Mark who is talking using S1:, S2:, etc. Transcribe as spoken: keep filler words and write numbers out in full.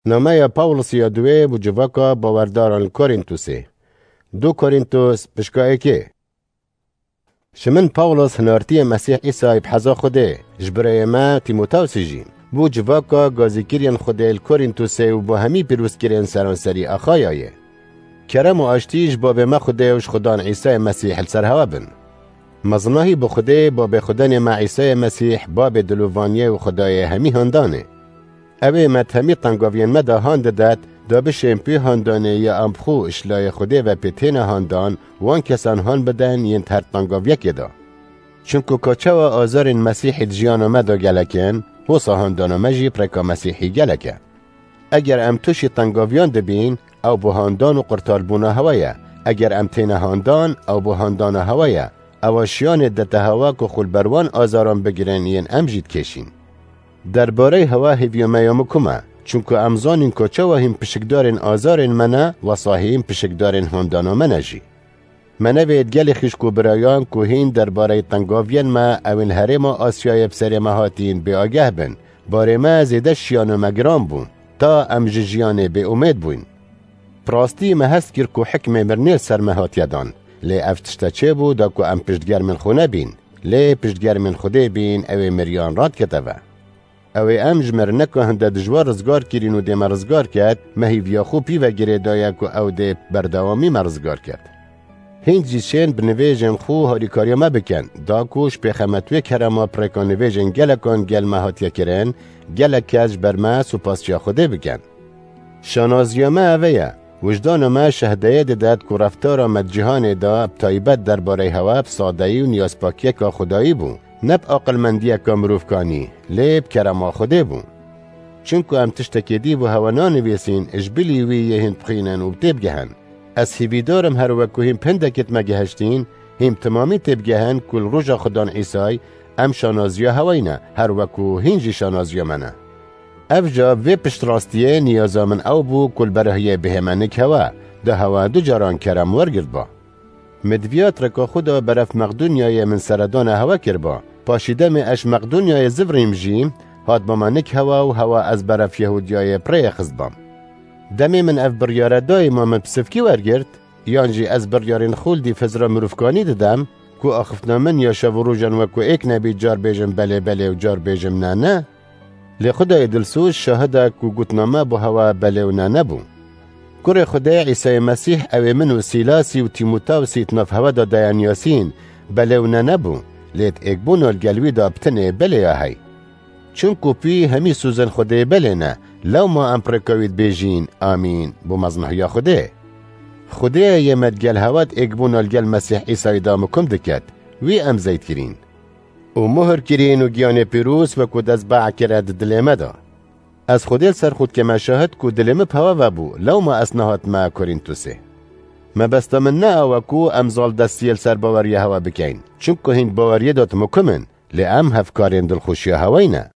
S1: نامه پاولس یا دوی بو جواکا باورداران کورینتوسی. دو کورینتوس پشکا که شمن پاولس هنارتی مسیح عیسی بحضا خوده جبرای ما تیموتاوسی جیم بو جواکا گازیکیرین خوده الکورینتوسی و با همی پیروز کرین سرانسری اخایایه. کرم و آشتیش باب ما خوده وش خدان عیسی مسیح السر هوا بن. مزناهی با خوده باب خدان ما عیسی مسیح باب دلووانیه و خدای همی هندانه. اوه مد همی تنگاوین مدا هاند داد دا بشیم پی هاندانه یا امخو اشلای خوده و پیتین هاندان وان کسان هان بدن ین تر تنگاویه که دا. چونکو کچه و آزار مسیح جیان مدا گلکن حوصا هاندان مجی پرکا مسیحی گلکن. اگر ام توشی تنگاویان دبین او بهاندان و قرطال بونا هوایه. اگر ام تین هاندان او بهاندان هوایه. اواشیان دت هوا که خول بروان آزاران بگیرن ین ام جید کشین. درباره هوا هیویو میامو کمه چونکو امزان این کچه و هم پشکدارین آزارین منه و صاحیم پشکدارین هاندانا منه جی. منه وید گل خشکو برایان که هین درباره تنگاوین ما اوین هرم آسیای بسر مهاتین بی آگه بن باره ما زیده شیان و مگرام بون تا ام جیان بی امید بون. پراستی ما هست کر که حکم مرنیل سر مهات یدان لی افتشتا چه بو دا که ام پشتگر من خونه بین لی پشتگر من خوده بین اوی مریان راد کتوه. اوی ام جمر نکه هنده دجوار رزگار کرین و دی مرزگار کرد مهیویا خوب پیوه گره دایا که او دی بردوامی مرزگار کرد. هین جیشین بنویجن خو هاریکاریا ما بکن دا کوش پیخمتوی کرما پرکانویجن گلکان گل مهاتیا کرن گلکج برما سپاسچیا خوده بکن. شانازیا ما اویا وجدان ما شهده داد که رفتار آمد جهان دا بتایبت درباره هوا بسادهی و نیازپاکی که خدایی بون. نب عقل مندیه که مروف کانی لیب کرما خوده بون. چونکو ام تشتکی دی و هوانا نویسین اجبلی وی یه هند بخینن و بتیب گهن. از هیوی دارم هر وکو هم پندکت مگهشتین هم تمامی تیب گهن کل روژا خدان عیسی ام شانازیا هواینا هر وکو هنجی شانازیا منه. افجا وی پشت راستیه نیازا من او بو کل برهیه بهمنک هوا ده هوا دو جاران کرم ورگرد با. مدویات رکا خدا برف مقدونیای من سردان هوا کر با. پاشیده می اش مقدونیای زوریم جیم هاد با منک هوا و هوا از برف یهودیای پره خزد بام. دمی من اف بریاره دای ما من پسفکی ورگرد یانجی از بریارین خول دی فزرا مروفکانی دادم کو آخفنا من یا شوروجن و کو ایک نبی جار بیجم بله بله و جار بیجم نه نه. لی خدای دلسوز شاهده کو گوتنامه با هوا بله و نه نبو. کور خدای عیسی مسیح اوی من و سیلاسی و تیموتاوسی تناف هوا دا دیان یاسین بله و نه نبو. لیت ایک بونو الگلوی دا بتنه بله یا هی. چون کوپی همی سوزن خدای بله نه لو ما ام پرکوید بیجین آمین بو مزنه یا خدای. خدای یه مدگل هوات ایک بونو الگل مسیح عیسی دا مکم دکت وی ام زید کرین. و مهر کرین و گیان پیروز و کود از باع کرد دلمه دا. از خودل سر خود که مشاهد که دلمه پوا و بو لو ما اسنهات ما کورینتوسه. ما بستا من نه اوکو امزال دستیل سر باوریه هوا بکین چون که هین باوریه دات مکمن لی ام هفکارین دل خوشی هوای نه.